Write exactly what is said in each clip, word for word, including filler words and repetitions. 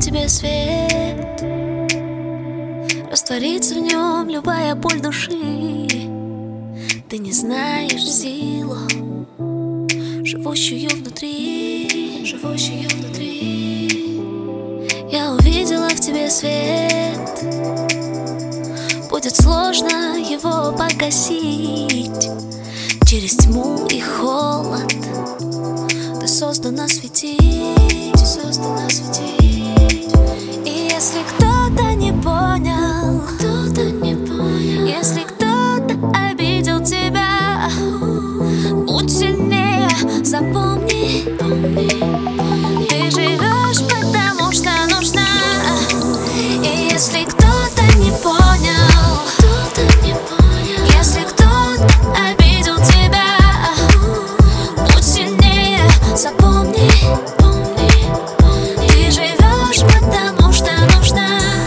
тебе свет, растворится в нем любая боль души. Ты не знаешь силу, живущую внутри, живущую внутри. Я увидела в тебе свет, будет сложно его погасить. Через тьму и холод ты создана светить, создана светить. И если кто-то не понял, кто-то не понял, если кто-то обидел тебя, будь сильнее, запомни, помни, помни. Ты живешь, потому что нужна. И если кто-то не понял, кто-то не понял, если кто-то обидел тебя, будь сильнее, запомни, помни, помни. Ты живешь, потому что нужна.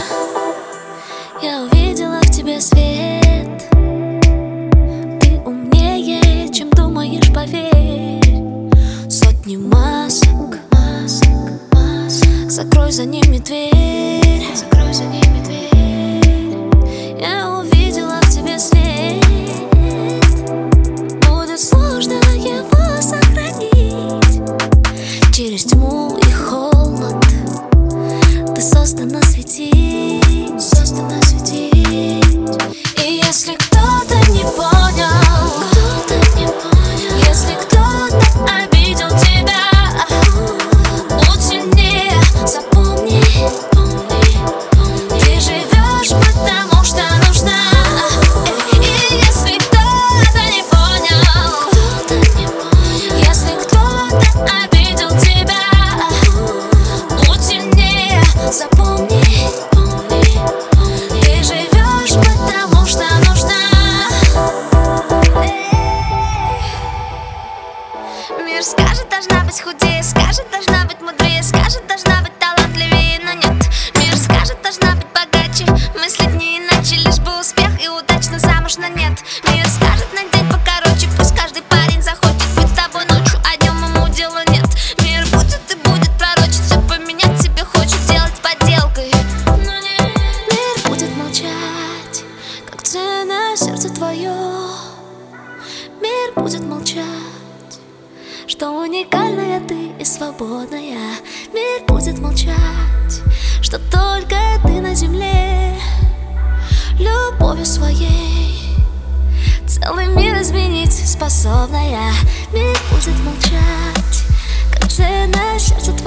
Я увидела в тебе свет, ты умнее, чем думаешь, поверь. Сотни масок, масок, масок, закрой за ними дверь, закрой за ними дверь. Я увидела в тебе свет, будет сложно его сохранить. Через тьму и холод ты создана светить, создана светить. И если кто-то не понял, кто-то не понял, если кто-то обидел тебя, будь сильнее, запомни, помни, помни. Ты живешь, потому что нужна. И если кто-то не понял, кто-то не понял, если кто-то обидел тебя, будь сильнее, запомни, помни, помни. Ты живешь, потому что нужна. Мир скажет, должна быть худее, скажет, должна быть мудрее, скажет, должна быть талантливее, но нет. Мир скажет, должна быть богаче, мыслить не иначе, лишь бы успех и удачно замуж, но нет. Мир скажет, надеть покороче, пусть каждый парень захочет быть с тобой ночью, а днем ему дела нет. Мир будет и будет пророчить, все поменять тебе хочет, сделать подделкой, но нет. Мир будет молчать, как ценное сердце твое. Мир будет молчать, что уникальная ты и свободная. Мир будет молчать, что только ты на земле любовью своей целый мир изменить способная. Мир будет молчать, как ценное сердце